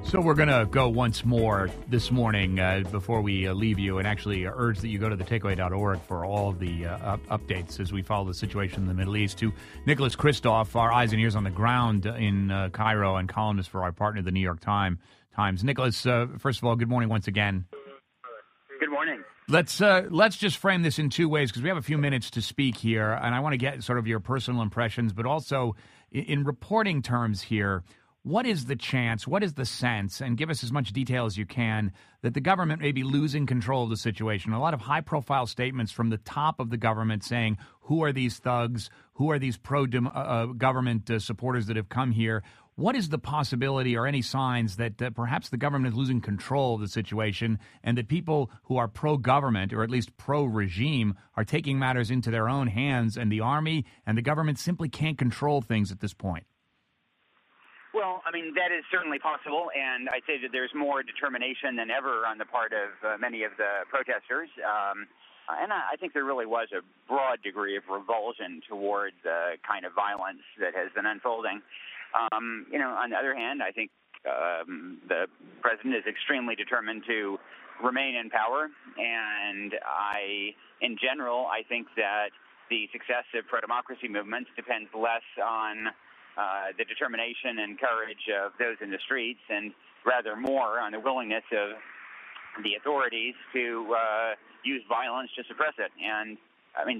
So we're going to go once more this morning before we leave you, and actually urge that you go to thetakeaway.org for all of the updates as we follow the situation in the Middle East. To Nicholas Kristof, our eyes and ears on the ground in Cairo and columnist for our partner, the New York Times. Nicholas, first of all, good morning once again. Good morning. Let's just frame this in two ways because we have a few minutes to speak here, and I want to get sort of your personal impressions, but also in reporting terms here. What is the chance, what is the sense, and give us as much detail as you can, that the government may be losing control of the situation? A lot of high-profile statements from the top of the government saying, who are these thugs? Who are these pro-government supporters that have come here? What is the possibility or any signs that perhaps the government is losing control of the situation and that people who are pro-government or at least pro-regime are taking matters into their own hands and the army and the government simply can't control things at this point? Well, I mean, that is certainly possible, and I'd say that there's more determination than ever on the part of many of the protesters. And I think there really was a broad degree of revulsion toward the kind of violence that has been unfolding. On the other hand, I think the president is extremely determined to remain in power, and in general, I think that the success of pro-democracy movements depends less on the determination and courage of those in the streets, and rather more on the willingness of the authorities to use violence to suppress it. And I mean,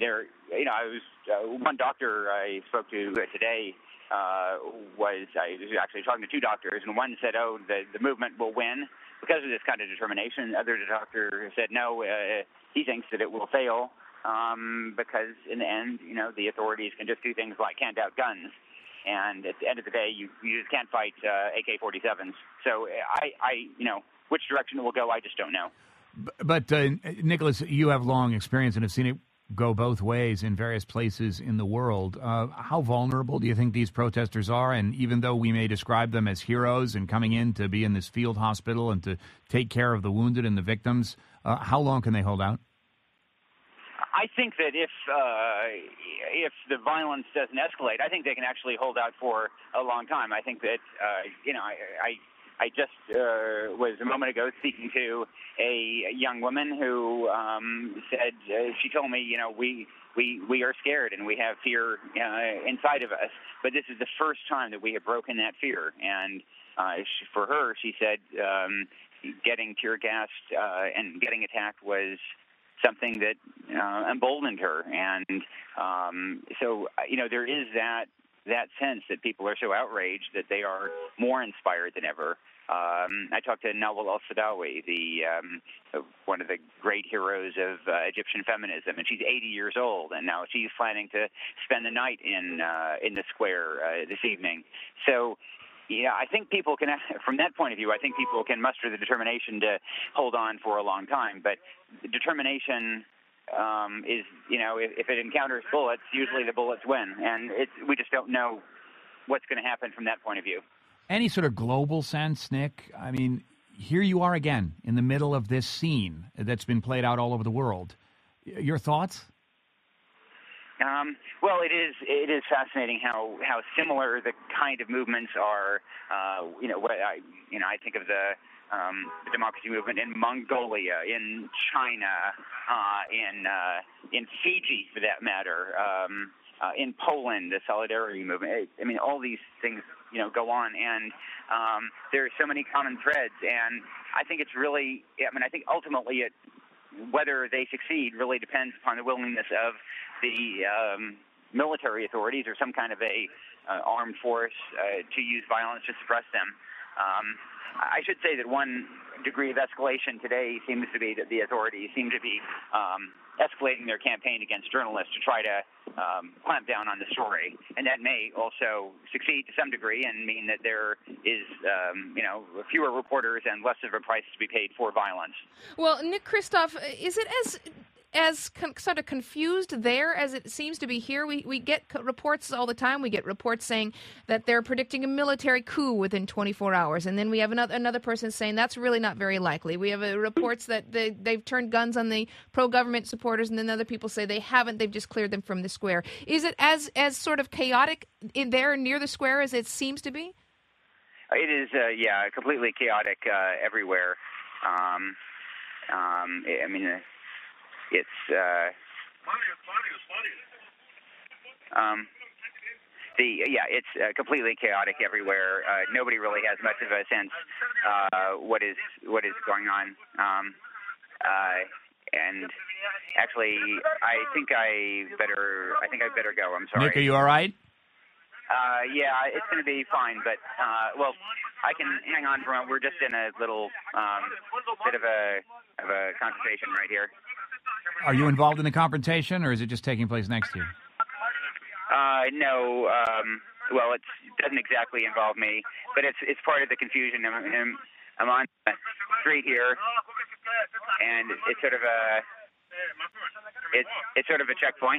one doctor I spoke to today I was actually talking to two doctors, and one said, "Oh, the movement will win because of this kind of determination." The other doctor said, "No, he thinks that it will fail because in the end, the authorities can just do things like hand out guns." And at the end of the day, you just can't fight AK-47s. So which direction it will go, I just don't know. But Nicholas, you have long experience and have seen it go both ways in various places in the world. How vulnerable do you think these protesters are? And even though we may describe them as heroes and coming in to be in this field hospital and to take care of the wounded and the victims, how long can they hold out? I think that if the violence doesn't escalate, I think they can actually hold out for a long time. I think that I just was a moment ago speaking to a young woman who said she told me, we are scared and we have fear inside of us, but this is the first time that we have broken that fear. And for her, she said getting tear gassed and getting attacked was something that emboldened her, and so there is that sense that people are so outraged that they are more inspired than ever. I talked to Nawal al-Saadawi, one of the great heroes of Egyptian feminism, and she's 80 years old, and now she's planning to spend the night in the square this evening. So. Yeah, I think people can, from that point of view, I think people can muster the determination to hold on for a long time. But determination is, if it encounters bullets, usually the bullets win. And we just don't know what's going to happen from that point of view. Any sort of global sense, Nick? I mean, here you are again in the middle of this scene that's been played out all over the world. Your thoughts? Well, it is fascinating how similar the kind of movements are. I think of the democracy movement in Mongolia, in China, in Fiji, for that matter, in Poland, the Solidarity movement. I mean, all these things go on, and there are so many common threads. And I think it's really. I think ultimately whether they succeed really depends upon the willingness of the military authorities or some kind of a armed force to use violence to suppress them. I should say that one degree of escalation today seems to be that the authorities seem to be escalating their campaign against journalists to try to clamp down on the story. And that may also succeed to some degree and mean that there is, fewer reporters and less of a price to be paid for violence. Well, Nick Kristof, is it as sort of confused there as it seems to be here? We get reports all the time. We get reports saying that they're predicting a military coup within 24 hours. And then we have another person saying that's really not very likely. We have reports that they've turned guns on the pro-government supporters, and then other people say they haven't. They've just cleared them from the square. Is it as sort of chaotic in there near the square as it seems to be? It is, completely chaotic everywhere. I mean, it's it's completely chaotic everywhere. Nobody really has much of a sense what is going on. And actually, I think I better go. I'm sorry. Nick, are you all right? Yeah, it's going to be fine, but I can hang on for a moment. We're just in a little bit of a confrontation right here. Are you involved in the confrontation, or is it just taking place next to you? No. Well, it doesn't exactly involve me, but it's part of the confusion. I'm on the street here, and it's sort of a checkpoint.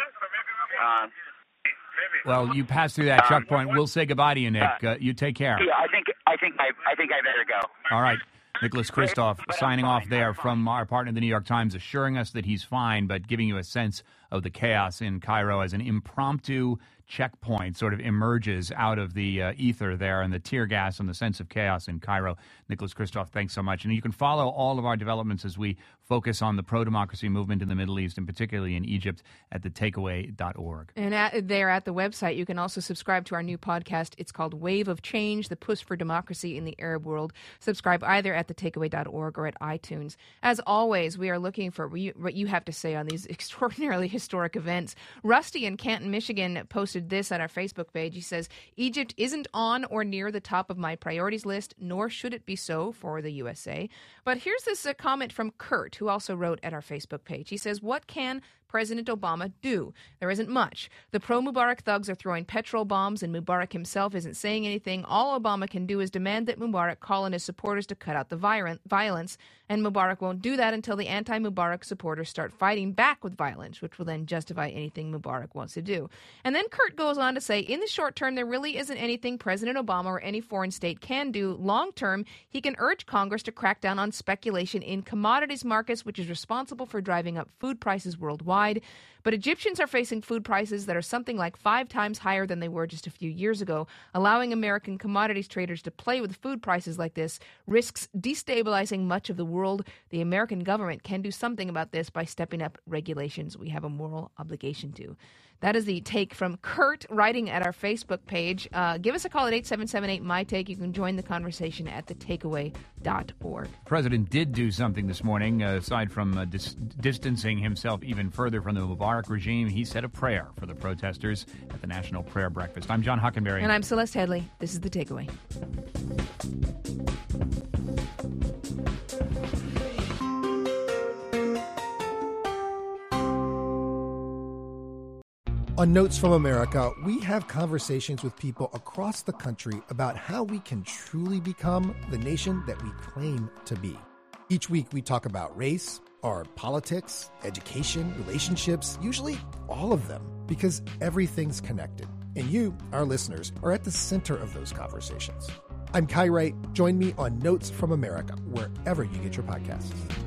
Well, you pass through that checkpoint. We'll say goodbye to you, Nick. You take care. Yeah, I think I better go. All right. Nicholas Kristof signing off there from our partner, the New York Times, assuring us that he's fine, but giving you a sense of the chaos in Cairo as an impromptu checkpoint sort of emerges out of the ether there and the tear gas and the sense of chaos in Cairo. Nicholas Kristof, thanks so much. And you can follow all of our developments as we focus on the pro-democracy movement in the Middle East and particularly in Egypt at thetakeaway.org. And there at the website, you can also subscribe to our new podcast. It's called Wave of Change, the push for democracy in the Arab world. Subscribe either at thetakeaway.org or at iTunes. As always, we are looking for what you have to say on these extraordinarily historic events. Rusty in Canton, Michigan posted this on our Facebook page. He says, Egypt isn't on or near the top of my priorities list, nor should it be so for the USA. But here's this comment from Kurt, who also wrote at our Facebook page. He says, what can President Obama do? There isn't much. The pro-Mubarak thugs are throwing petrol bombs, and Mubarak himself isn't saying anything. All Obama can do is demand that Mubarak call on his supporters to cut out the violence, and Mubarak won't do that until the anti-Mubarak supporters start fighting back with violence, which will then justify anything Mubarak wants to do. And then Kurt goes on to say, in the short term, there really isn't anything President Obama or any foreign state can do. Long term, he can urge Congress to crack down on speculation in commodities markets, which is responsible for driving up food prices worldwide. But Egyptians are facing food prices that are something like 5 times higher than they were just a few years ago. Allowing American commodities traders to play with food prices like this risks destabilizing much of the world. The American government can do something about this by stepping up regulations. We have a moral obligation to. That is the take from Kurt writing at our Facebook page. Give us a call at 8778-MY-TAKE. You can join the conversation at thetakeaway.org. The president did do something this morning. Aside from distancing himself even further from the Mubarak regime, he said a prayer for the protesters at the National Prayer Breakfast. I'm John Huckenberry. And I'm Celeste Headley. This is The Takeaway. On Notes from America, we have conversations with people across the country about how we can truly become the nation that we claim to be. Each week, we talk about race, our politics, education, relationships, usually all of them, because everything's connected. And you, our listeners, are at the center of those conversations. I'm Kai Wright. Join me on Notes from America, wherever you get your podcasts.